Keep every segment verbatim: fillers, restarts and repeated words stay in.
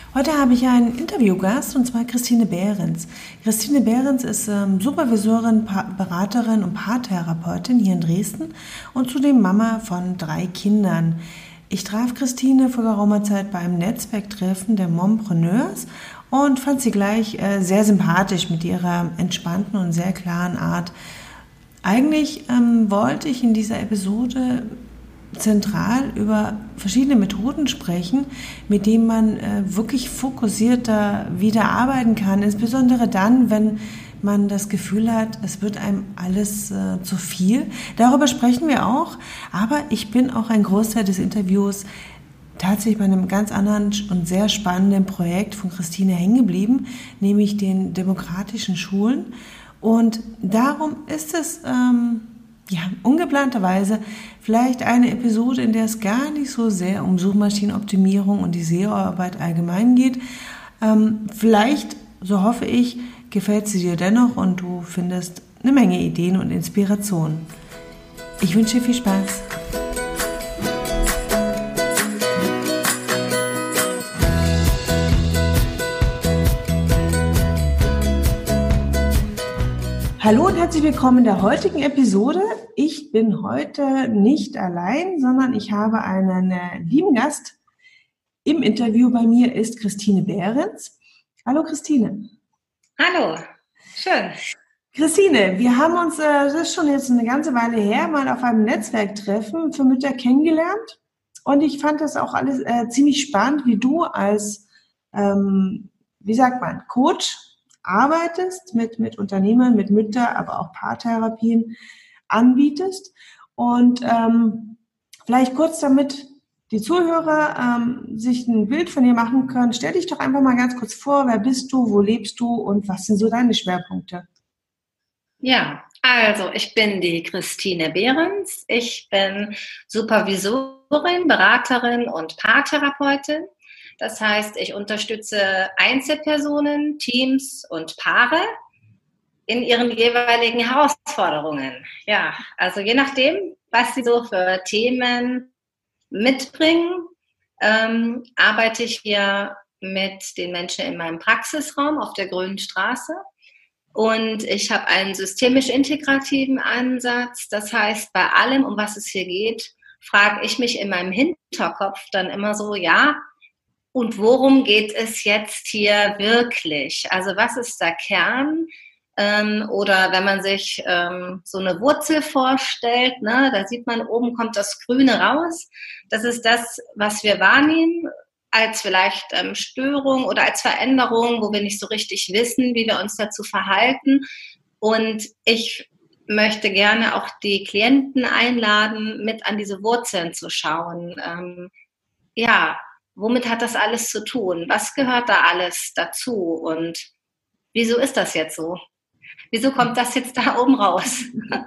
Heute habe ich einen Interviewgast, und zwar Christine Behrens. Christine Behrens ist ähm, Supervisorin, pa- Beraterin und Paartherapeutin hier in Dresden und zudem Mama von drei Kindern. Ich traf Christine vor geraumer Zeit bei einem Netzwerktreffen der Mompreneurs und fand sie gleich äh, sehr sympathisch mit ihrer entspannten und sehr klaren Art. Eigentlich ähm, wollte ich in dieser Episode zentral über verschiedene Methoden sprechen, mit denen man äh, wirklich fokussierter wieder arbeiten kann, insbesondere dann, wenn man das Gefühl hat, es wird einem alles äh, zu viel. Darüber sprechen wir auch, aber ich bin auch ein Großteil des Interviews tatsächlich bei einem ganz anderen und sehr spannenden Projekt von Christine hängen geblieben, nämlich den demokratischen Schulen. Und darum ist es ähm, ja, ungeplanterweise vielleicht eine Episode, in der es gar nicht so sehr um Suchmaschinenoptimierung und die S E O-Arbeit allgemein geht. Ähm, vielleicht, so hoffe ich, gefällt sie dir dennoch und du findest eine Menge Ideen und Inspirationen. Ich wünsche dir viel Spaß. Hallo und herzlich willkommen in der heutigen Episode. Ich bin heute nicht allein, sondern ich habe einen äh, lieben Gast. Im Interview bei mir ist Christine Behrens. Hallo Christine. Hallo, schön. Christine, wir haben uns, äh, das ist schon jetzt eine ganze Weile her, mal auf einem Netzwerktreffen für Mütter kennengelernt. Und ich fand das auch alles äh, ziemlich spannend, wie du als, ähm, wie sagt man, Coach arbeitest mit, mit Unternehmern, mit Müttern, aber auch Paartherapien anbietest. Und ähm, vielleicht kurz, damit die Zuhörer ähm, sich ein Bild von dir machen können, stell dich doch einfach mal ganz kurz vor, wer bist du, wo lebst du und was sind so deine Schwerpunkte? Ja, also ich bin die Christine Behrens. Ich bin Supervisorin, Beraterin und Paartherapeutin. Das heißt, ich unterstütze Einzelpersonen, Teams und Paare in ihren jeweiligen Herausforderungen. Ja, also je nachdem, was sie so für Themen mitbringen, ähm, arbeite ich hier mit den Menschen in meinem Praxisraum auf der Grünen Straße. Und ich habe einen systemisch-integrativen Ansatz. Das heißt, bei allem, um was es hier geht, frage ich mich in meinem Hinterkopf dann immer so, ja, und worum geht es jetzt hier wirklich? Also was ist der Kern? Ähm, oder wenn man sich ähm, so eine Wurzel vorstellt, ne, da sieht man, oben kommt das Grüne raus. Das ist das, was wir wahrnehmen als vielleicht ähm, Störung oder als Veränderung, wo wir nicht so richtig wissen, wie wir uns dazu verhalten. Und ich möchte gerne auch die Klienten einladen, mit an diese Wurzeln zu schauen. Ähm, ja, womit hat das alles zu tun? Was gehört da alles dazu? Und wieso ist das jetzt so? Wieso kommt das jetzt da oben raus?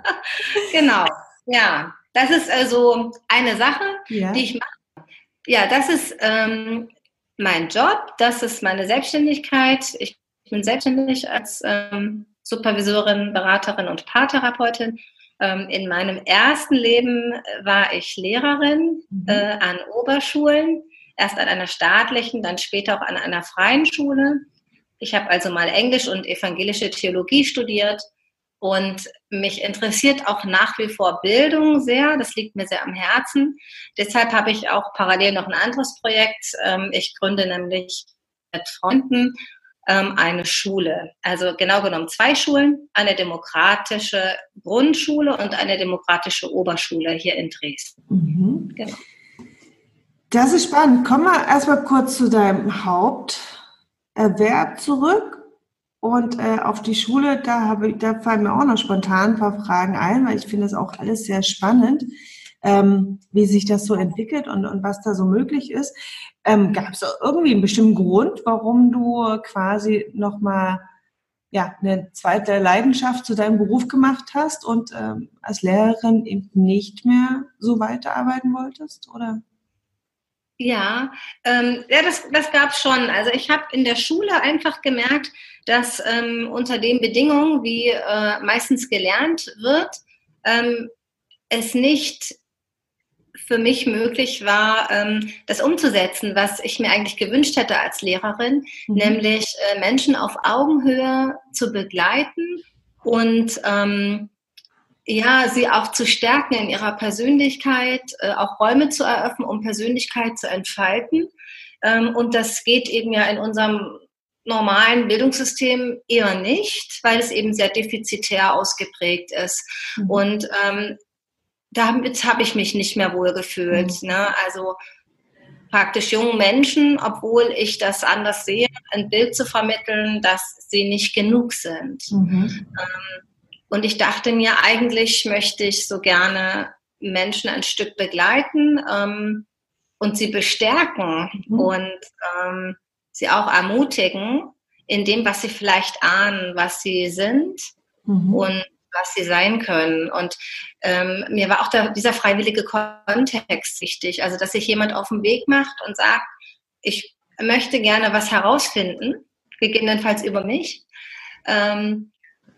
Genau, ja. Das ist also eine Sache, ja, die ich mache. Ja, das ist ähm, mein Job, das ist meine Selbstständigkeit. Ich bin selbstständig als ähm, Supervisorin, Beraterin und Paartherapeutin. Ähm, in meinem ersten Leben war ich Lehrerin mhm. äh, an Oberschulen, erst an einer staatlichen, dann später auch an einer freien Schule. Ich habe also mal Englisch und evangelische Theologie studiert und mich interessiert auch nach wie vor Bildung sehr. Das liegt mir sehr am Herzen. Deshalb habe ich auch parallel noch ein anderes Projekt. Ich gründe nämlich mit Freunden eine Schule. Also genau genommen zwei Schulen, eine demokratische Grundschule und eine demokratische Oberschule hier in Dresden. Mhm. Genau. Das ist spannend. Kommen wir erstmal kurz zu deinem Haupterwerb zurück. Und äh, auf die Schule, da, habe ich, da fallen mir auch noch spontan ein paar Fragen ein, weil ich finde das auch alles sehr spannend, ähm, wie sich das so entwickelt und, und was da so möglich ist. Ähm, gab es irgendwie einen bestimmten Grund, warum du quasi nochmal ja, eine zweite Leidenschaft zu deinem Beruf gemacht hast und ähm, als Lehrerin eben nicht mehr so weiterarbeiten wolltest, oder? Ja, ähm, ja, das, das gab es schon. Also ich habe in der Schule einfach gemerkt, dass ähm, unter den Bedingungen, wie äh, meistens gelernt wird, ähm, es nicht für mich möglich war, ähm, das umzusetzen, was ich mir eigentlich gewünscht hätte als Lehrerin, mhm. nämlich äh, Menschen auf Augenhöhe zu begleiten und ähm, ja, sie auch zu stärken in ihrer Persönlichkeit, äh, auch Räume zu eröffnen, um Persönlichkeit zu entfalten. Ähm, und das geht eben ja in unserem normalen Bildungssystem eher nicht, weil es eben sehr defizitär ausgeprägt ist. Mhm. Und ähm, damit habe ich mich nicht mehr wohl gefühlt. Mhm. Ne? Also praktisch jungen Menschen, obwohl ich das anders sehe, ein Bild zu vermitteln, dass sie nicht genug sind. Mhm. Ähm, und ich dachte mir, eigentlich möchte ich so gerne Menschen ein Stück begleiten ähm, und sie bestärken mhm. und ähm, sie auch ermutigen in dem, was sie vielleicht ahnen, was sie sind mhm. und was sie sein können. Und ähm, mir war auch der, dieser freiwillige Kontext wichtig, also dass sich jemand auf den Weg macht und sagt, ich möchte gerne was herausfinden, gegebenenfalls über mich. Ähm,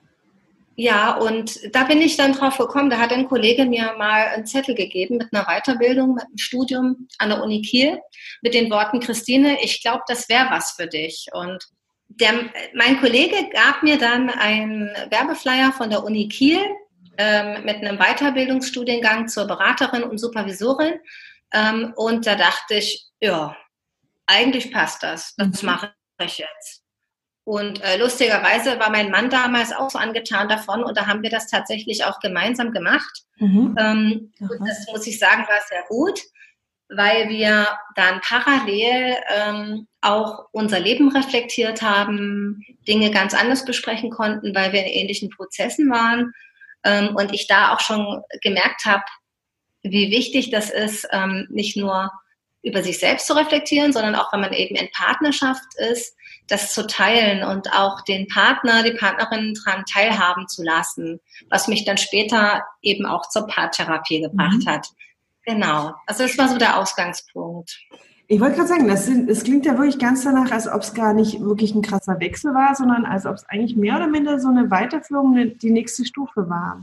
ja, und da bin ich dann drauf gekommen, da hat ein Kollege mir mal einen Zettel gegeben mit einer Weiterbildung, mit einem Studium an der Uni Kiel, mit den Worten, Christine, ich glaube, das wäre was für dich. Und Der, mein Kollege gab mir dann einen Werbeflyer von der Uni Kiel ähm, mit einem Weiterbildungsstudiengang zur Beraterin und Supervisorin. Ähm, und da dachte ich, ja, eigentlich passt das. Das mhm. mache ich jetzt. Und äh, lustigerweise war mein Mann damals auch so angetan davon und da haben wir das tatsächlich auch gemeinsam gemacht. Mhm. Ähm, und das muss ich sagen, war sehr gut, weil wir dann parallel ähm, auch unser Leben reflektiert haben, Dinge ganz anders besprechen konnten, weil wir in ähnlichen Prozessen waren. Ähm, und ich da auch schon gemerkt habe, wie wichtig das ist, ähm, nicht nur über sich selbst zu reflektieren, sondern auch, wenn man eben in Partnerschaft ist, das zu teilen und auch den Partner, die Partnerin daran teilhaben zu lassen, was mich dann später eben auch zur Paartherapie gebracht mhm. hat. Genau, also das war so der Ausgangspunkt. Ich wollte gerade sagen, das, sind, das klingt ja wirklich ganz danach, als ob es gar nicht wirklich ein krasser Wechsel war, sondern als ob es eigentlich mehr oder minder so eine Weiterführung, die nächste Stufe war.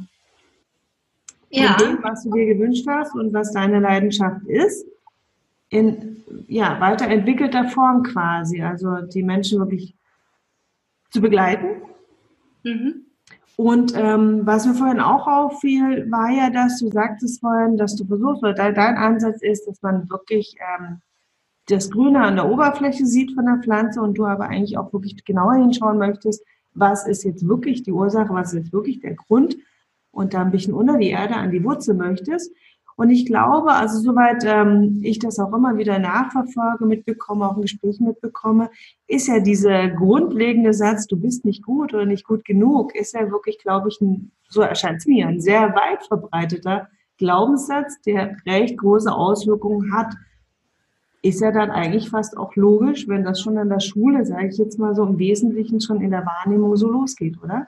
Ja. Mit dem, was du dir gewünscht hast und was deine Leidenschaft ist, in ja, weiterentwickelter Form quasi, also die Menschen wirklich zu begleiten. Mhm. Und ähm, was mir vorhin auch auffiel, war ja, dass du sagtest vorhin, dass du versuchst, oder dein, dein Ansatz ist, dass man wirklich ähm, das Grüne an der Oberfläche sieht von der Pflanze und du aber eigentlich auch wirklich genauer hinschauen möchtest, was ist jetzt wirklich die Ursache, was ist jetzt wirklich der Grund und da ein bisschen unter die Erde an die Wurzel möchtest. Und ich glaube, also soweit ähm, ich das auch immer wieder nachverfolge, mitbekomme, auch in Gesprächen mitbekomme, ist ja dieser grundlegende Satz, du bist nicht gut oder nicht gut genug, ist ja wirklich, glaube ich, ein, so erscheint es mir, ein sehr weit verbreiteter Glaubenssatz, der recht große Auswirkungen hat. Ist ja dann eigentlich fast auch logisch, wenn das schon an der Schule, sage ich jetzt mal so im Wesentlichen, schon in der Wahrnehmung so losgeht, oder?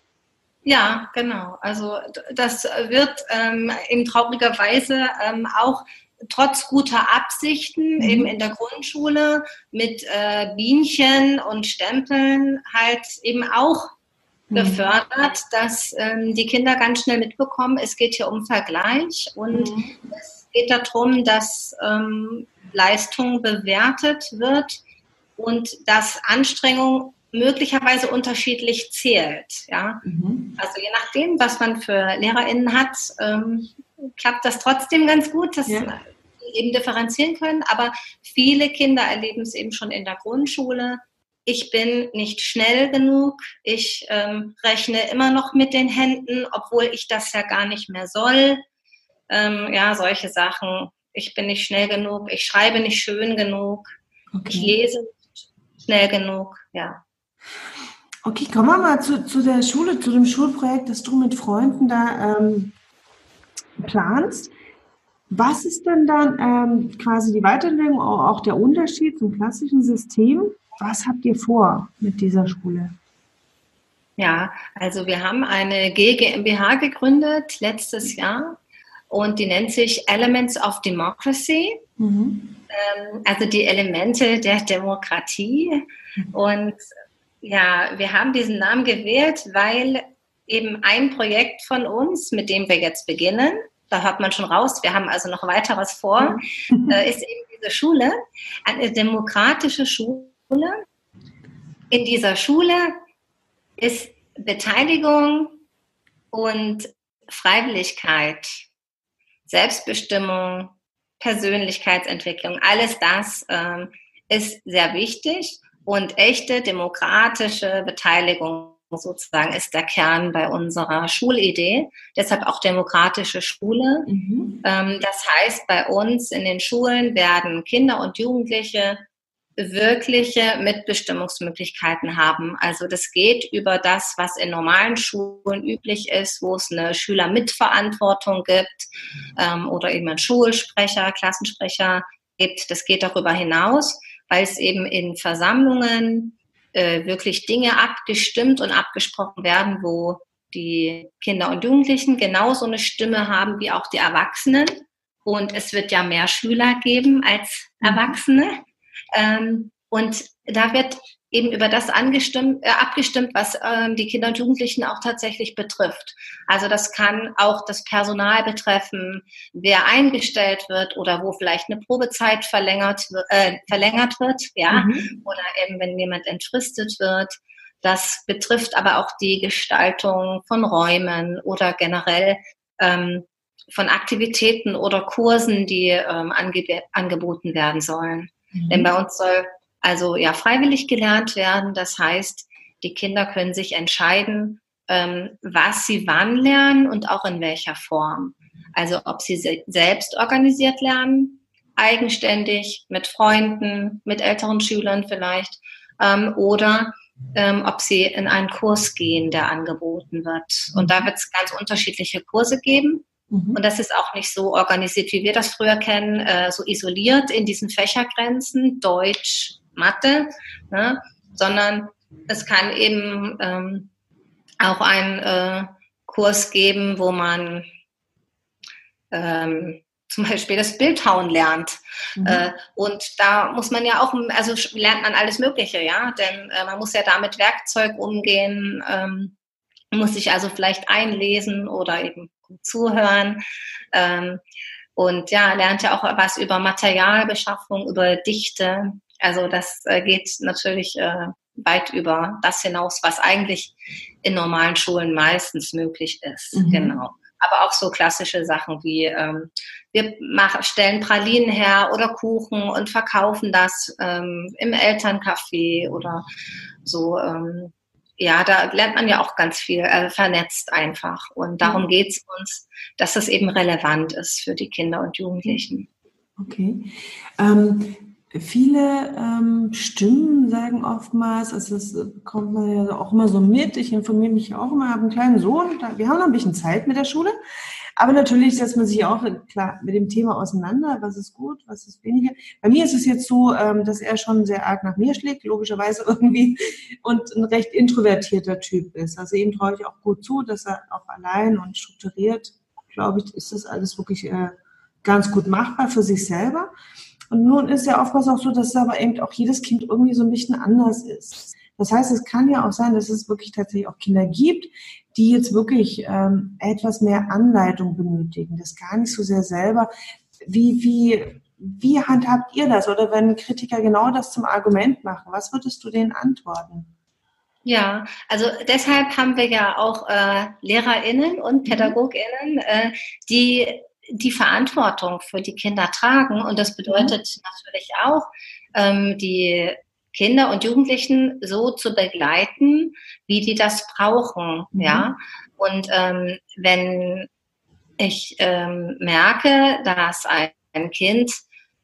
Ja, genau. Also das wird ähm, in trauriger Weise ähm, auch trotz guter Absichten mhm. eben in der Grundschule mit äh, Bienchen und Stempeln halt eben auch mhm. gefördert, dass ähm, die Kinder ganz schnell mitbekommen, es geht hier um Vergleich und mhm. es geht darum, dass ähm, Leistung bewertet wird und dass Anstrengung möglicherweise unterschiedlich zählt. Ja? Mhm. Also je nachdem, was man für LehrerInnen hat, ähm, klappt das trotzdem ganz gut, dass ja. sie eben differenzieren können. Aber viele Kinder erleben es eben schon in der Grundschule. Ich bin nicht schnell genug. Ich ähm, rechne immer noch mit den Händen, obwohl ich das ja gar nicht mehr soll. Ähm, ja, solche Sachen. Ich bin nicht schnell genug. Ich schreibe nicht schön genug. Okay. Ich lese nicht schnell genug. Ja. Okay, kommen wir mal zu, zu der Schule, zu dem Schulprojekt, das du mit Freunden da ähm, planst. Was ist denn dann ähm, quasi die Weiterentwicklung, auch der Unterschied zum klassischen System? Was habt ihr vor mit dieser Schule? Ja, also wir haben eine G GmbH gegründet letztes Jahr und die nennt sich Elements of Democracy, mhm. ähm, also die Elemente der Demokratie. Mhm. Und ja, wir haben diesen Namen gewählt, weil eben ein Projekt von uns, mit dem wir jetzt beginnen, da hört man schon raus, wir haben also noch weiteres vor, äh, ist eben diese Schule, eine demokratische Schule. In dieser Schule ist Beteiligung und Freiwilligkeit, Selbstbestimmung, Persönlichkeitsentwicklung, alles das ähm, ist sehr wichtig und echte demokratische Beteiligung sozusagen ist der Kern bei unserer Schulidee. Deshalb auch demokratische Schule. Mhm. Ähm, das heißt, bei uns in den Schulen werden Kinder und Jugendliche wirkliche Mitbestimmungsmöglichkeiten haben. Also das geht über das, was in normalen Schulen üblich ist, wo es eine Schülermitverantwortung gibt ähm, oder eben einen Schulsprecher, Klassensprecher gibt. Das geht darüber hinaus, weil es eben in Versammlungen äh, wirklich Dinge abgestimmt und abgesprochen werden, wo die Kinder und Jugendlichen genauso eine Stimme haben wie auch die Erwachsenen. Und es wird ja mehr Schüler geben als Erwachsene. Ähm, und da wird eben über das angestimmt, äh, abgestimmt, was ähm, die Kinder und Jugendlichen auch tatsächlich betrifft. Also das kann auch das Personal betreffen, wer eingestellt wird oder wo vielleicht eine Probezeit verlängert, äh, verlängert wird, ja, mhm. oder eben wenn jemand entfristet wird. Das betrifft aber auch die Gestaltung von Räumen oder generell ähm, von Aktivitäten oder Kursen, die ähm, angeb- angeboten werden sollen. Mhm. Denn bei uns soll also ja freiwillig gelernt werden. Das heißt, die Kinder können sich entscheiden, ähm, was sie wann lernen und auch in welcher Form. Also ob sie se- selbst organisiert lernen, eigenständig, mit Freunden, mit älteren Schülern vielleicht, ähm, oder ähm, ob sie in einen Kurs gehen, der angeboten wird. Und da wird es ganz unterschiedliche Kurse geben. Und das ist auch nicht so organisiert, wie wir das früher kennen, äh, so isoliert in diesen Fächergrenzen, Deutsch, Mathe, ne? Sondern es kann eben ähm, auch einen äh, Kurs geben, wo man ähm, zum Beispiel das Bildhauen lernt. Mhm. Äh, und da muss man ja auch, also lernt man alles Mögliche, ja, denn äh, man muss ja da mit Werkzeug umgehen, ähm, muss sich also vielleicht einlesen oder eben zuhören. Ähm, und ja, lernt ja auch was über Materialbeschaffung, über Dichte. Also das äh, geht natürlich äh, weit über das hinaus, was eigentlich in normalen Schulen meistens möglich ist. Mhm. Genau. Aber auch so klassische Sachen wie ähm, wir machen, stellen Pralinen her oder Kuchen und verkaufen das ähm, im Elterncafé oder so. Ähm, Ja, da lernt man ja auch ganz viel, äh, vernetzt einfach. Und darum geht es uns, dass das eben relevant ist für die Kinder und Jugendlichen. Okay. Ähm, viele ähm, Stimmen sagen oftmals, also das kommt man ja auch immer so mit, ich informiere mich auch immer, habe einen kleinen Sohn, da, wir haben noch ein bisschen Zeit mit der Schule, aber natürlich setzt man sich auch klar mit dem Thema auseinander, was ist gut, was ist weniger. Bei mir ist es jetzt so, dass er schon sehr arg nach mir schlägt, logischerweise irgendwie, und ein recht introvertierter Typ ist. Also ihm traue ich auch gut zu, dass er auch allein und strukturiert, glaube ich, ist das alles wirklich äh, ganz gut machbar für sich selber. Und nun ist ja oftmals auch so, dass aber eben auch jedes Kind irgendwie so ein bisschen anders ist. Das heißt, es kann ja auch sein, dass es wirklich tatsächlich auch Kinder gibt, die jetzt wirklich ähm, etwas mehr Anleitung benötigen. Das gar nicht so sehr selber. Wie, wie, wie handhabt ihr das? Oder wenn Kritiker genau das zum Argument machen, was würdest du denen antworten? Ja, also deshalb haben wir ja auch äh, LehrerInnen und PädagogInnen, äh, die die Verantwortung für die Kinder tragen. Und das bedeutet mhm. natürlich auch, ähm, die Kinder und Jugendlichen so zu begleiten, wie die das brauchen. Mhm. Ja. Und ähm, wenn ich ähm, merke, dass ein, ein Kind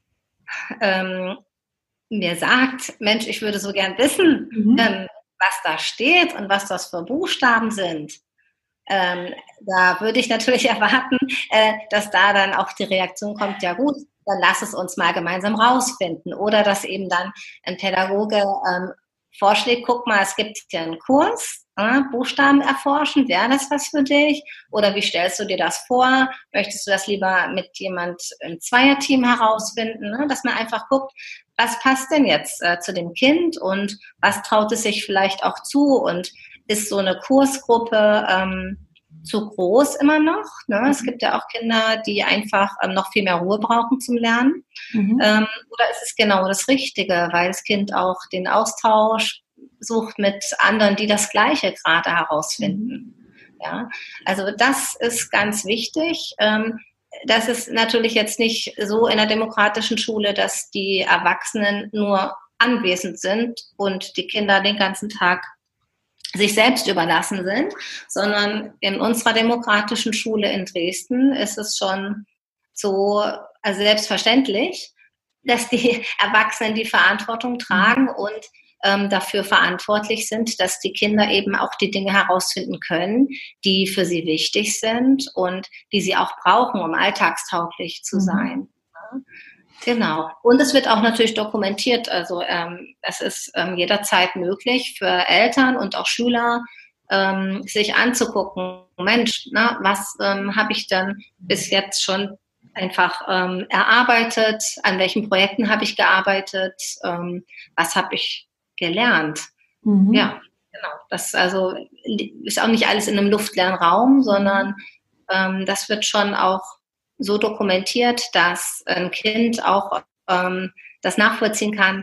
ähm, mir sagt, Mensch, ich würde so gern wissen, mhm. ähm, was da steht und was das für Buchstaben sind, Ähm, da würde ich natürlich erwarten, äh, dass da dann auch die Reaktion kommt, ja gut, dann lass es uns mal gemeinsam rausfinden. Oder dass eben dann ein Pädagoge ähm, vorschlägt, guck mal, es gibt hier einen Kurs, äh, Buchstaben erforschen, wäre das was für dich? Oder wie stellst du dir das vor? Möchtest du das lieber mit jemand im Zweierteam herausfinden? Ne? Dass man einfach guckt, was passt denn jetzt äh, zu dem Kind und was traut es sich vielleicht auch zu und ist so eine Kursgruppe ähm, zu groß immer noch. Ne? Es gibt ja auch Kinder, die einfach ähm, noch viel mehr Ruhe brauchen zum Lernen. Mhm. Ähm, oder ist es genau das Richtige, weil das Kind auch den Austausch sucht mit anderen, die das Gleiche gerade herausfinden. Mhm. Ja, also das ist ganz wichtig. Ähm, das ist natürlich jetzt nicht so in der demokratischen Schule, dass die Erwachsenen nur anwesend sind und die Kinder den ganzen Tag sich selbst überlassen sind, sondern in unserer demokratischen Schule in Dresden ist es schon so also selbstverständlich, dass die Erwachsenen die Verantwortung tragen mhm. und ähm, dafür verantwortlich sind, dass die Kinder eben auch die Dinge herausfinden können, die für sie wichtig sind und die sie auch brauchen, um alltagstauglich zu mhm. sein. Ja. Genau. Und es wird auch natürlich dokumentiert. Also ähm, es ist ähm, jederzeit möglich für Eltern und auch Schüler, ähm, sich anzugucken, Mensch, na, was ähm, habe ich denn bis jetzt schon einfach ähm, erarbeitet, an welchen Projekten habe ich gearbeitet, ähm, was habe ich gelernt. Mhm. Ja, genau. Das also ist auch nicht alles in einem luftleeren Raum, sondern ähm, das wird schon auch so dokumentiert, dass ein Kind auch ähm, das nachvollziehen kann,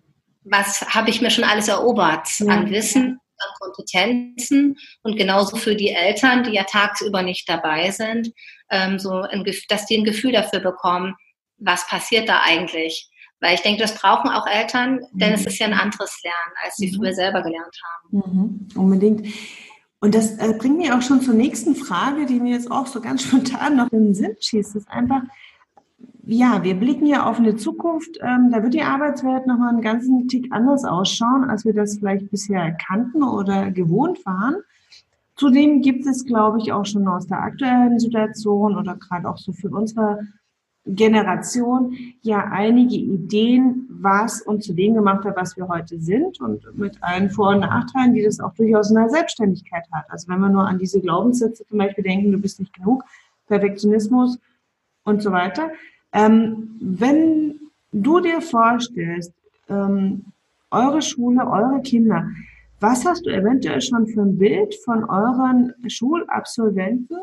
was habe ich mir schon alles erobert ja. an Wissen, an Kompetenzen und genauso für die Eltern, die ja tagsüber nicht dabei sind, ähm, so ein, dass die ein Gefühl dafür bekommen, was passiert da eigentlich. Weil ich denke, das brauchen auch Eltern, denn mhm. es ist ja ein anderes Lernen, als sie mhm. früher selber gelernt haben. Mhm. Unbedingt. Und das äh, bringt mich auch schon zur nächsten Frage, die mir jetzt auch so ganz spontan noch in den Sinn schießt. Das ist einfach, ja, wir blicken ja auf eine Zukunft, ähm, da wird die Arbeitswelt nochmal einen ganzen Tick anders ausschauen, als wir das vielleicht bisher kannten oder gewohnt waren. Zudem gibt es, glaube ich, auch schon aus der aktuellen Situation oder gerade auch so für unsere Generation ja einige Ideen, was uns zu dem gemacht hat, was wir heute sind und mit allen Vor- und Nachteilen, die das auch durchaus in der Selbstständigkeit hat. Also wenn wir nur an diese Glaubenssätze zum Beispiel denken, du bist nicht genug, Perfektionismus und so weiter. Ähm, wenn du dir vorstellst, ähm, eure Schule, eure Kinder, was hast du eventuell schon für ein Bild von euren Schulabsolventen,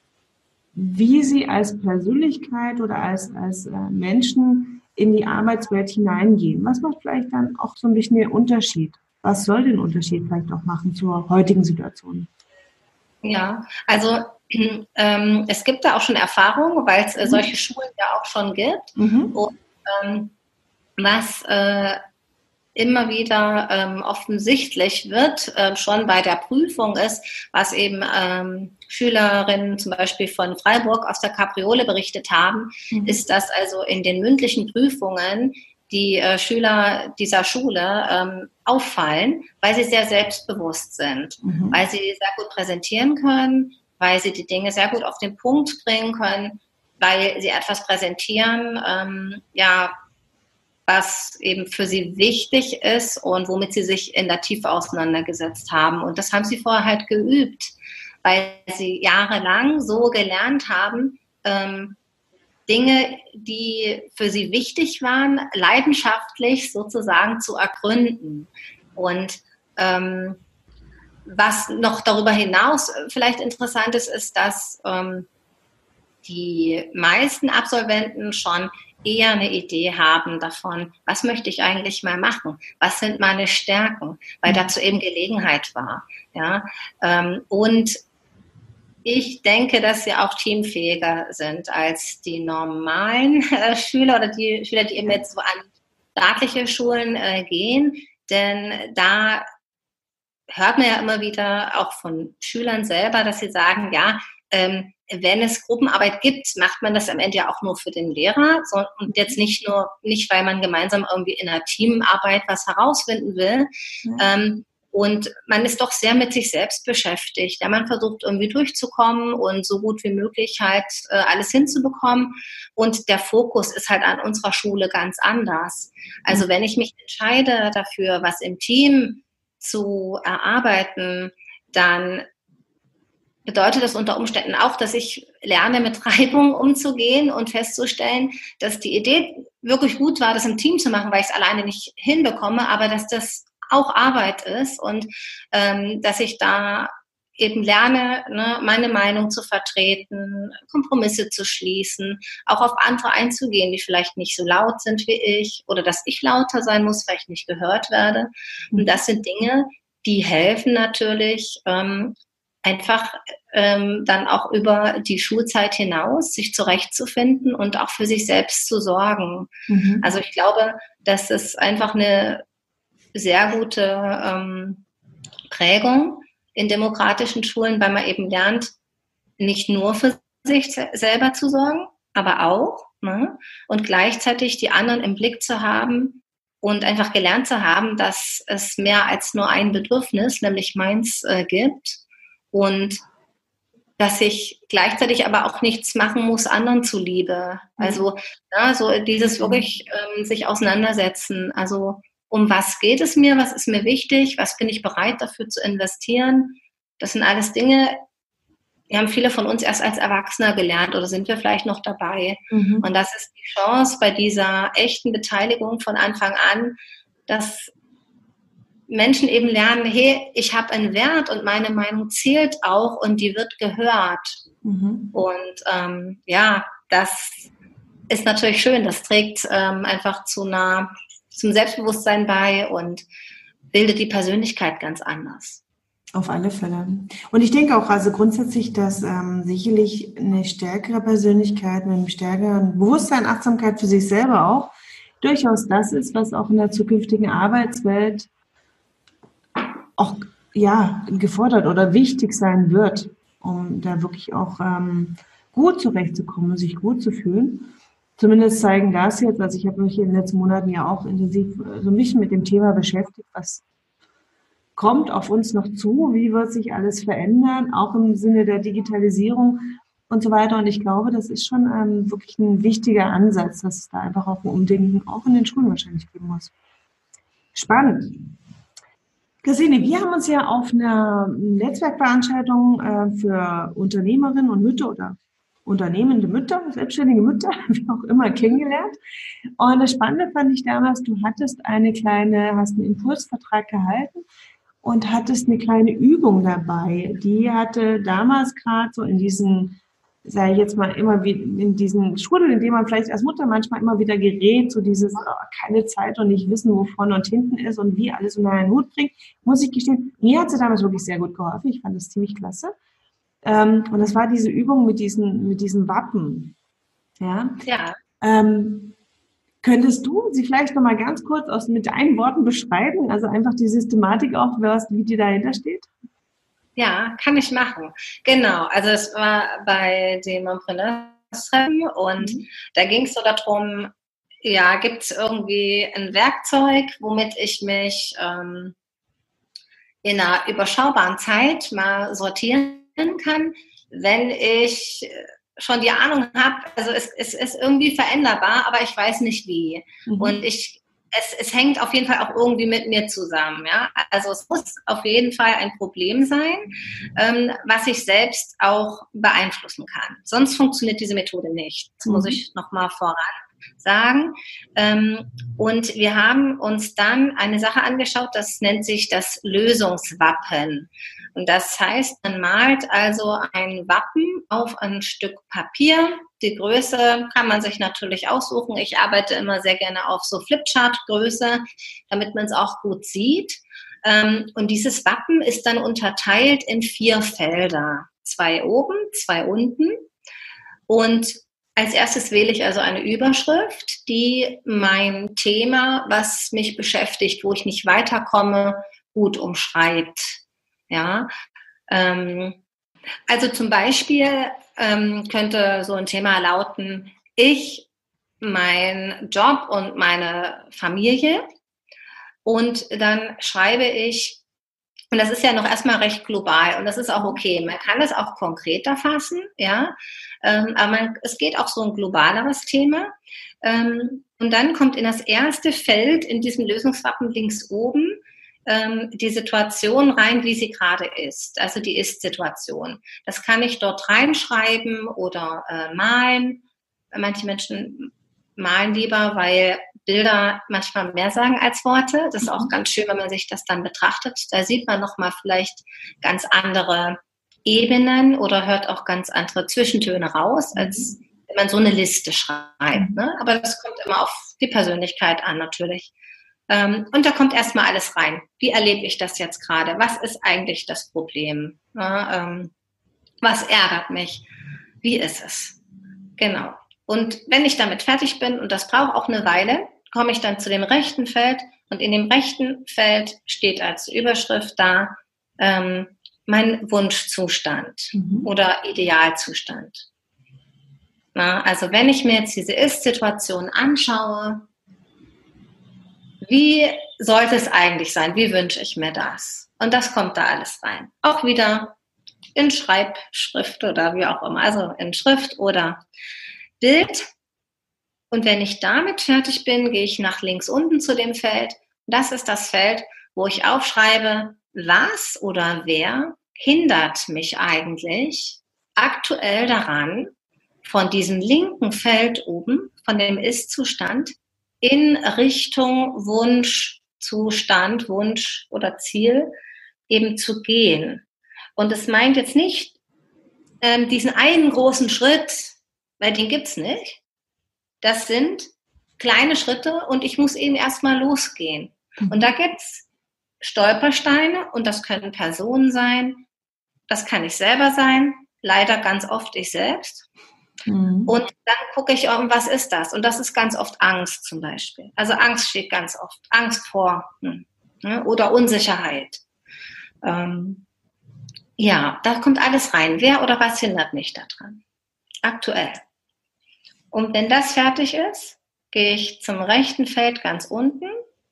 wie sie als Persönlichkeit oder als, als äh, Menschen in die Arbeitswelt hineingehen? Was macht vielleicht dann auch so ein bisschen den Unterschied? Was soll den Unterschied vielleicht auch machen zur heutigen Situation? Ja, also ähm, es gibt da auch schon Erfahrungen, weil es äh, mhm. solche Schulen ja auch schon gibt. Mhm. Und ähm, was äh, immer wieder ähm, offensichtlich wird, äh, schon bei der Prüfung ist, was eben ähm, Schülerinnen zum Beispiel von Freiburg aus der Capriole berichtet haben, mhm. ist, dass also in den mündlichen Prüfungen die äh, Schüler dieser Schule ähm, auffallen, weil sie sehr selbstbewusst sind, mhm. weil sie sehr gut präsentieren können, weil sie die Dinge sehr gut auf den Punkt bringen können, weil sie etwas präsentieren, ähm, ja, was eben für sie wichtig ist und womit sie sich in der Tiefe auseinandergesetzt haben. Und das haben sie vorher halt geübt, weil sie jahrelang so gelernt haben, ähm, Dinge, die für sie wichtig waren, leidenschaftlich sozusagen zu ergründen. Und ähm, was noch darüber hinaus vielleicht interessant ist, ist, dass ähm, die meisten Absolventen schon eher eine Idee haben davon, was möchte ich eigentlich mal machen? Was sind meine Stärken? Weil dazu eben Gelegenheit war. Ja? Ähm, und ich denke, dass sie auch teamfähiger sind als die normalen äh, Schüler oder die Schüler, die eben jetzt so an staatliche Schulen äh, gehen. Denn da hört man ja immer wieder auch von Schülern selber, dass sie sagen, ja, ähm, wenn es Gruppenarbeit gibt, macht man das am Ende ja auch nur für den Lehrer so, und jetzt nicht nur, nicht weil man gemeinsam irgendwie in einer Teamarbeit was herausfinden will. Ja. Ähm, und man ist doch sehr mit sich selbst beschäftigt. Ja, man versucht irgendwie durchzukommen und so gut wie möglich halt äh, alles hinzubekommen. Und der Fokus ist halt an unserer Schule ganz anders. Also mhm. wenn ich mich entscheide dafür, was im Team zu erarbeiten, dann bedeutet das unter Umständen auch, dass ich lerne, mit Reibung umzugehen und festzustellen, dass die Idee wirklich gut war, das im Team zu machen, weil ich es alleine nicht hinbekomme, aber dass das auch Arbeit ist und ähm, dass ich da eben lerne, ne, meine Meinung zu vertreten, Kompromisse zu schließen, auch auf andere einzugehen, die vielleicht nicht so laut sind wie ich oder dass ich lauter sein muss, weil ich nicht gehört werde. Und das sind Dinge, die helfen natürlich ähm, einfach ähm, dann auch über die Schulzeit hinaus, sich zurechtzufinden und auch für sich selbst zu sorgen. Mhm. Also ich glaube, das ist einfach eine sehr gute ähm, Prägung in demokratischen Schulen, weil man eben lernt, nicht nur für sich selber zu sorgen, aber auch, ne? Und gleichzeitig die anderen im Blick zu haben und einfach gelernt zu haben, dass es mehr als nur ein Bedürfnis, nämlich meins, äh, gibt und dass ich gleichzeitig aber auch nichts machen muss anderen zuliebe. Also ja, so dieses wirklich ähm, sich auseinandersetzen. Also um was geht es mir, was ist mir wichtig, was bin ich bereit dafür zu investieren. Das sind alles Dinge, die haben viele von uns erst als Erwachsener gelernt oder sind wir vielleicht noch dabei. Mhm. Und das ist die Chance bei dieser echten Beteiligung von Anfang an, dass Menschen eben lernen, hey, ich habe einen Wert und meine Meinung zählt auch und die wird gehört. Mhm. Und ähm, ja, das ist natürlich schön. Das trägt ähm, einfach zu einer zum Selbstbewusstsein bei und bildet die Persönlichkeit ganz anders. Auf alle Fälle. Und ich denke auch, also grundsätzlich, dass ähm, sicherlich eine stärkere Persönlichkeit mit einem stärkeren Bewusstsein, Achtsamkeit für sich selber auch durchaus das ist, was auch in der zukünftigen Arbeitswelt auch ja gefordert oder wichtig sein wird, um da wirklich auch ähm, gut zurechtzukommen und sich gut zu fühlen. Zumindest zeigen das jetzt, also ich habe mich in den letzten Monaten ja auch intensiv so ein bisschen mit dem Thema beschäftigt, was kommt auf uns noch zu, wie wird sich alles verändern, auch im Sinne der Digitalisierung und so weiter. Und ich glaube, das ist schon ähm, wirklich ein wichtiger Ansatz, dass es da einfach auch ein Umdenken auch in den Schulen wahrscheinlich geben muss. Spannend. Christine, wir haben uns ja auf einer Netzwerkveranstaltung äh, für Unternehmerinnen und Mütter oder unternehmende Mütter, selbstständige Mütter, wie auch immer, kennengelernt. Und das Spannende fand ich damals, du hattest eine kleine, hast einen Impulsvertrag gehalten und hattest eine kleine Übung dabei. Die hatte damals gerade so in diesen, sage ich jetzt mal, immer wie in diesen Strudel, in dem man vielleicht als Mutter manchmal immer wieder gerät, so dieses oh, keine Zeit und nicht wissen, wo vorne und hinten ist und wie alles unter einen Hut bringt, muss ich gestehen, mir hat sie damals wirklich sehr gut geholfen. Ich fand das ziemlich klasse. Ähm, und das war diese Übung mit diesen, mit diesen Wappen. Ja. Ja. Ähm, könntest du sie vielleicht nochmal ganz kurz aus, mit deinen Worten beschreiben? Also einfach die Systematik auch, was, wie die dahinter steht? Ja, kann ich machen. Genau. Also es war bei dem Mompreneurs-Treffen und mhm. da ging es so darum, ja, gibt es irgendwie ein Werkzeug, womit ich mich ähm, in einer überschaubaren Zeit mal sortieren kann, wenn ich schon die Ahnung habe, also es, es ist irgendwie veränderbar, aber ich weiß nicht wie. Mhm. Und ich, es, es hängt auf jeden Fall auch irgendwie mit mir zusammen. Ja? Also es muss auf jeden Fall ein Problem sein, ähm, was ich selbst auch beeinflussen kann. Sonst funktioniert diese Methode nicht. Das mhm. muss ich nochmal voran sagen. Ähm, und wir haben uns dann eine Sache angeschaut, das nennt sich das Lösungswappen. Und das heißt, man malt also ein Wappen auf ein Stück Papier. Die Größe kann man sich natürlich aussuchen. Ich arbeite immer sehr gerne auf so Flipchart-Größe, damit man es auch gut sieht. Ähm, und dieses Wappen ist dann unterteilt in vier Felder. Zwei oben, zwei unten. Und als erstes wähle ich also eine Überschrift, die mein Thema, was mich beschäftigt, wo ich nicht weiterkomme, gut umschreibt. Ja, ähm, also zum Beispiel ähm, könnte so ein Thema lauten, ich, mein Job und meine Familie. Und dann schreibe ich, und das ist ja noch erstmal recht global und das ist auch okay. Man kann es auch konkreter fassen, ja, ähm, aber man, es geht auch so ein globaleres Thema. Ähm, und dann kommt in das erste Feld in diesem Lösungswappen links oben ähm, die Situation rein, wie sie gerade ist, also die Ist-Situation. Das kann ich dort reinschreiben oder äh, malen. Manche Menschen malen lieber, weil Bilder manchmal mehr sagen als Worte. Das ist auch ganz schön, wenn man sich das dann betrachtet. Da sieht man nochmal vielleicht ganz andere Ebenen oder hört auch ganz andere Zwischentöne raus, als wenn man so eine Liste schreibt. Ne? Aber das kommt immer auf die Persönlichkeit an natürlich. Ähm, und da kommt erstmal alles rein. Wie erlebe ich das jetzt gerade? Was ist eigentlich das Problem? Ja, ähm, was ärgert mich? Wie ist es? Genau. Und wenn ich damit fertig bin, und das braucht auch eine Weile, komme ich dann zu dem rechten Feld. Und in dem rechten Feld steht als Überschrift da ähm, mein Wunschzustand mhm. oder Idealzustand. Na, also wenn ich mir jetzt diese Ist-Situation anschaue, wie sollte es eigentlich sein? Wie wünsche ich mir das? Und das kommt da alles rein. Auch wieder in Schreibschrift oder wie auch immer. Also in Schrift oder Bild. Und wenn ich damit fertig bin, gehe ich nach links unten zu dem Feld. Das ist das Feld, wo ich aufschreibe, was oder wer hindert mich eigentlich aktuell daran, von diesem linken Feld oben, von dem Ist-Zustand, in Richtung Wunschzustand, Wunsch oder Ziel eben zu gehen. Und es meint jetzt nicht ähm, diesen einen großen Schritt, weil den gibt's nicht. Das sind kleine Schritte und ich muss eben erstmal losgehen. Mhm. Und da gibt's Stolpersteine und das können Personen sein, das kann ich selber sein, leider ganz oft ich selbst. Mhm. Und dann gucke ich, was ist das? Und das ist ganz oft Angst zum Beispiel. Also Angst steht ganz oft. Angst vor hm, ne, oder Unsicherheit. Ähm, ja, da kommt alles rein. Wer oder was hindert mich daran? Aktuell. Und wenn das fertig ist, gehe ich zum rechten Feld ganz unten.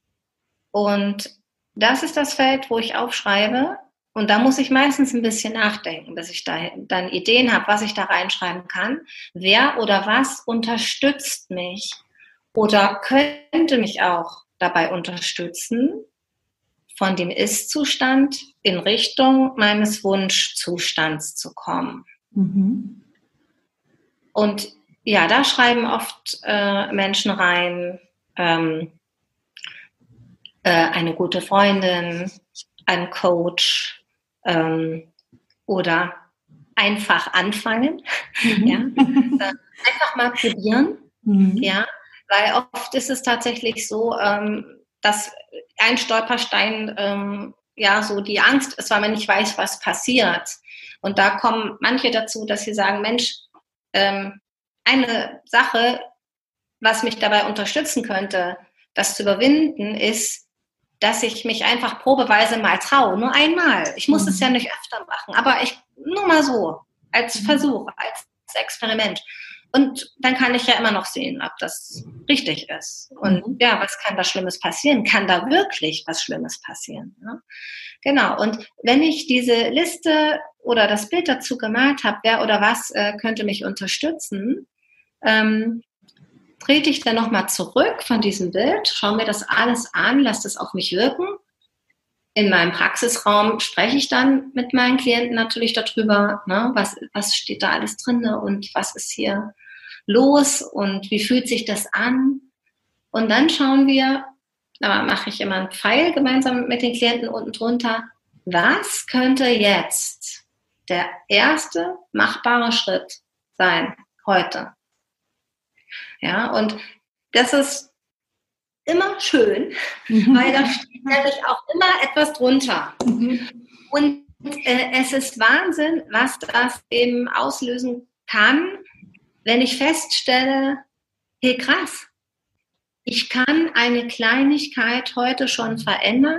Und das ist das Feld, wo ich aufschreibe. Und da muss ich meistens ein bisschen nachdenken, bis ich da dann Ideen habe, was ich da reinschreiben kann. Wer oder was unterstützt mich oder könnte mich auch dabei unterstützen, von dem Ist-Zustand in Richtung meines Wunschzustands zu kommen. Mhm. Und ja, da schreiben oft äh, Menschen rein, ähm, äh, eine gute Freundin, ein Coach, ähm, oder einfach anfangen, mhm. ja, äh, einfach mal probieren, mhm. ja, weil oft ist es tatsächlich so, ähm, dass ein Stolperstein, ähm, ja, so die Angst ist, weil man nicht weiß, was passiert. Und da kommen manche dazu, dass sie sagen, Mensch, ähm, eine Sache, was mich dabei unterstützen könnte, das zu überwinden, ist, dass ich mich einfach probeweise mal traue, nur einmal. Ich muss mhm. es ja nicht öfter machen, aber ich nur mal so, als Versuch, als Experiment. Und dann kann ich ja immer noch sehen, ob das richtig ist. Und mhm. ja, was kann da Schlimmes passieren? Kann da wirklich was Schlimmes passieren? Ja? Genau, und wenn ich diese Liste oder das Bild dazu gemalt habe, wer oder was äh, könnte mich unterstützen, ähm, trete ich dann nochmal zurück von diesem Bild, schaue mir das alles an, lasse das auf mich wirken. In meinem Praxisraum spreche ich dann mit meinen Klienten natürlich darüber, ne, was, was steht da alles drin und was ist hier los und wie fühlt sich das an. Und dann schauen wir, da mache ich immer einen Pfeil gemeinsam mit den Klienten unten drunter, was könnte jetzt der erste machbare Schritt sein heute? Ja, und das ist immer schön, mhm. weil da steht nämlich auch immer etwas drunter. Mhm. Und äh, es ist Wahnsinn, was das eben auslösen kann, wenn ich feststelle, hey krass, ich kann eine Kleinigkeit heute schon verändern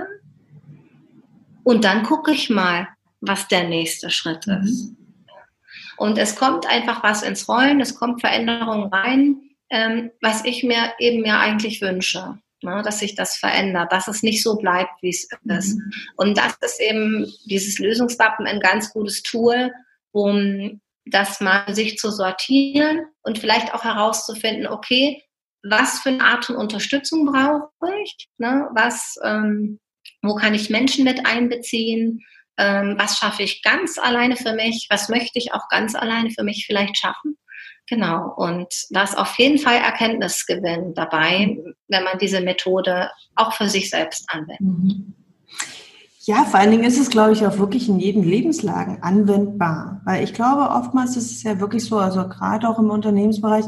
und dann gucke ich mal, was der nächste Schritt mhm. ist. Und es kommt einfach was ins Rollen, es kommt Veränderung rein, ähm, was ich mir eben ja eigentlich wünsche, ne, dass sich das verändert, dass es nicht so bleibt, wie es mhm. ist. Und das ist eben dieses Lösungswappen ein ganz gutes Tool, um das mal sich zu sortieren und vielleicht auch herauszufinden, okay, was für eine Art von Unterstützung brauche ich, ne, was, ähm, wo kann ich Menschen mit einbeziehen, ähm, was schaffe ich ganz alleine für mich, was möchte ich auch ganz alleine für mich vielleicht schaffen. Genau, und da ist auf jeden Fall Erkenntnisgewinn dabei, wenn man diese Methode auch für sich selbst anwendet. Ja, vor allen Dingen ist es, glaube ich, auch wirklich in jeden Lebenslagen anwendbar. Weil ich glaube, oftmals ist es ja wirklich so, also gerade auch im Unternehmensbereich,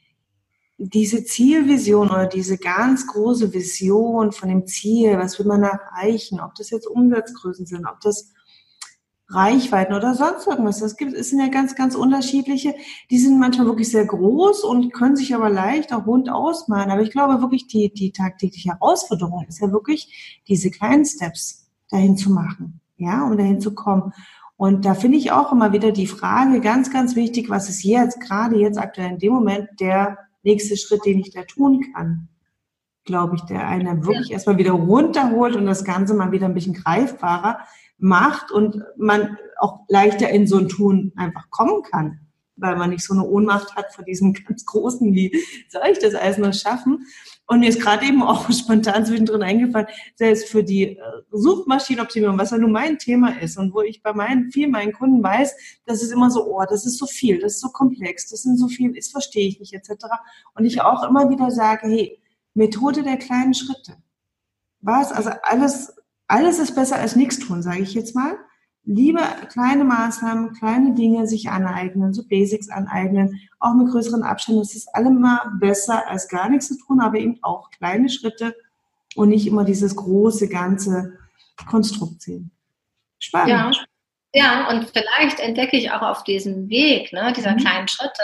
diese Zielvision oder diese ganz große Vision von dem Ziel, was will man erreichen, ob das jetzt Umsatzgrößen sind, ob das Reichweiten oder sonst irgendwas. Das gibt, es sind ja ganz, ganz unterschiedliche. Die sind manchmal wirklich sehr groß und können sich aber leicht auch rund ausmalen. Aber ich glaube wirklich, die, die tagtägliche Herausforderung ist ja wirklich, diese kleinen Steps dahin zu machen, ja, um dahin zu kommen. Und da finde ich auch immer wieder die Frage ganz, ganz wichtig, was ist jetzt, gerade jetzt aktuell in dem Moment, der nächste Schritt, den ich da tun kann, glaube ich, der einen wirklich erstmal wieder runterholt und das Ganze mal wieder ein bisschen greifbarer macht und man auch leichter in so ein Tun einfach kommen kann, weil man nicht so eine Ohnmacht hat vor diesem ganz Großen, wie soll ich das alles noch schaffen? Und mir ist gerade eben auch spontan zwischendrin eingefallen, selbst für die Suchmaschinenoptimierung, was ja nun mein Thema ist und wo ich bei meinen, vielen meinen Kunden weiß, das ist immer so, oh, das ist so viel, das ist so komplex, das sind so viel, das verstehe ich nicht, et cetera. Und ich auch immer wieder sage, hey, Methode der kleinen Schritte. Was? Also alles, alles ist besser als nichts tun, sage ich jetzt mal. Lieber kleine Maßnahmen, kleine Dinge sich aneignen, so Basics aneignen, auch mit größeren Abständen. Das ist allemal besser als gar nichts zu tun, aber eben auch kleine Schritte und nicht immer dieses große, ganze Konstrukt sehen. Spannend. Ja, ja, und vielleicht entdecke ich auch auf diesem Weg, ne, dieser mhm. kleinen Schritte,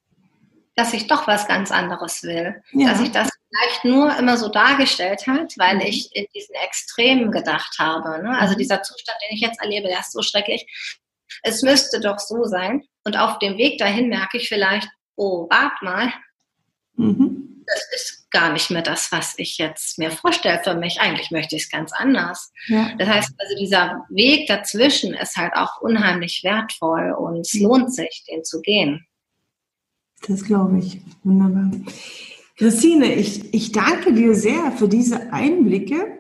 dass ich doch was ganz anderes will. Ja. Dass ich das vielleicht nur immer so dargestellt hat, weil mhm. ich in diesen Extremen gedacht habe. Ne? Also dieser Zustand, den ich jetzt erlebe, der ist so schrecklich. Es müsste doch so sein. Und auf dem Weg dahin merke ich vielleicht, oh, warte mal, mhm. das ist gar nicht mehr das, was ich jetzt mir vorstelle für mich. Eigentlich möchte ich es ganz anders. Ja. Das heißt, also dieser Weg dazwischen ist halt auch unheimlich wertvoll und es lohnt sich, den zu gehen. Das glaube ich. Wunderbar. Christine, ich, ich danke dir sehr für diese Einblicke,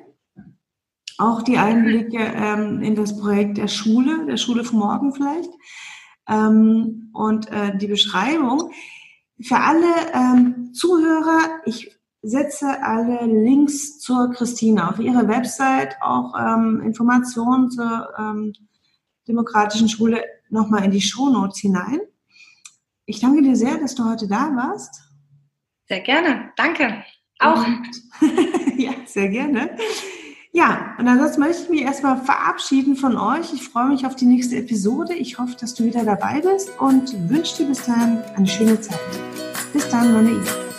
auch die Einblicke ähm, in das Projekt der Schule, der Schule von morgen vielleicht, ähm, und äh, die Beschreibung. Für alle ähm, Zuhörer, ich setze alle Links zur Christine auf ihre Website, auch ähm, Informationen zur ähm, Demokratischen Schule nochmal in die Shownotes hinein. Ich danke dir sehr, dass du heute da warst. Sehr gerne, danke. Auch. Und, ja, sehr gerne. Ja, und ansonsten möchte ich mich erstmal verabschieden von euch. Ich freue mich auf die nächste Episode. Ich hoffe, dass du wieder dabei bist und wünsche dir bis dahin eine schöne Zeit. Bis dann, meine Eva.